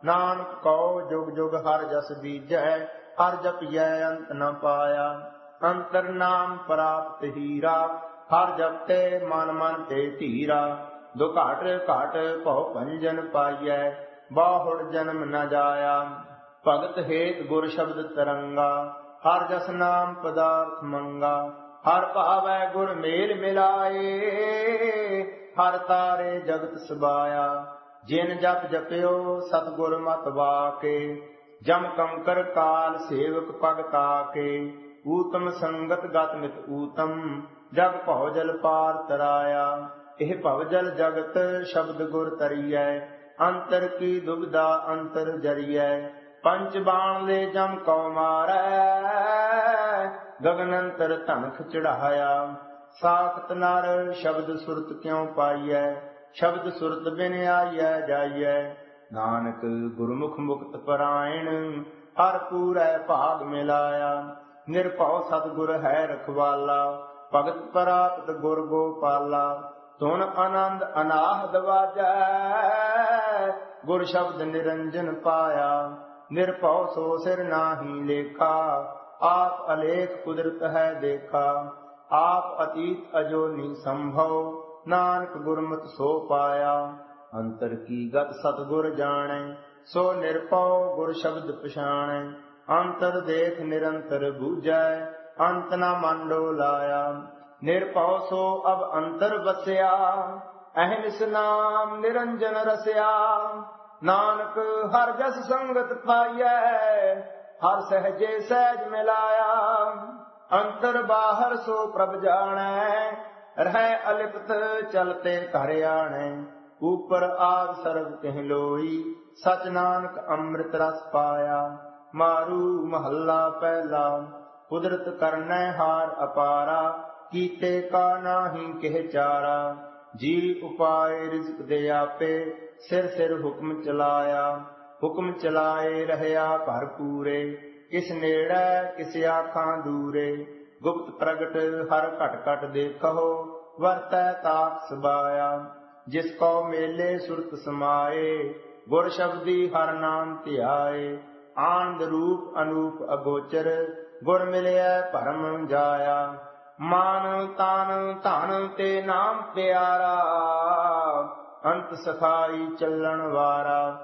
नानक कहो जुग जुग हर जस बीजै, हर जपियै अंत न पाया। अंतर नाम प्राप्त हीरा, हर जपते मन मन ते धीरा। दुघाट घाट भव भंजन पाइयै, बाहुड़ जन्म न जाया। भगत हेत गुर शब्द तरंगा, हर जस नाम पदार्थ मंगा। हर भावै गुर मेल मिलाए, हर तारे जगत सबाया। जिन जप जपियो सतगुर मत वाके, जम कंकर काल सेवक पग ताके। ऊतम संगत गत मित ऊतम, जग भव जल पार तराया। एह भव जल जगत शब्द गुर तरियै, अंतर की दुविधा अंतर जरियै। पंच बाण ले जम कौ मारै, गगन अंतर धनख चढ़ाया। साखत नर शब्द सुरत क्यों पाइयै, शब्द सुरत बिन आइयै जाइयै। नानक गुरमुख मुक्त परायण, हर पूरै भाग मिलाया। निरभਉ सतगुर है रखवाला, भगत प्राप्त गुर गोपाला। धुन आनंद अनाहद वाजै, गुर शब्द निरंजन पाया। निरभਉ सो सिर नाहि लेखा, आप अलेख कुदरत है देखा। आप अतीत अजोनि संभव, नानक गुरमत सो पाया। अंतर की गत सतगुर जानै, सो निरभਉ गुर शब्द पछाणै। अंतर देख निरंतर बूझै, अंत न मंडो लाया। निरभਉ सो अब अंतर बसिया, अहनिस नाम निरंजन रसिया। नानक हर जस संगत पाइयै, हर सहजे सहज मिलाया। अंतर बाहर सो प्रभ जानै, रहै अलिप्त चलते घर आनै। ऊपर आग सर्व कह लोई, सच नानक अमृत रस पाया। मारू महला पहला, कुदरत करनै हार अपारा। कीते का नाहि केह चारा, जी उपाय रिजक दे आपे। सिर सिर हुक्म चलाया, हुक्म चलाए रहया भरपूरे। किस नेड़ै किस आखां दूरे, गुप्त प्रगट हर घट घट देखो। वरतै ताक सबाया, जिसको मेले सुरत समाए। गुर शब्दी हर नाम ध्याए, आनंद रूप अनूप अगोचर। गुर मिलिया भरम जाया, मान तान धन ते नाम प्यारा। अंत सखाई चलन वारा,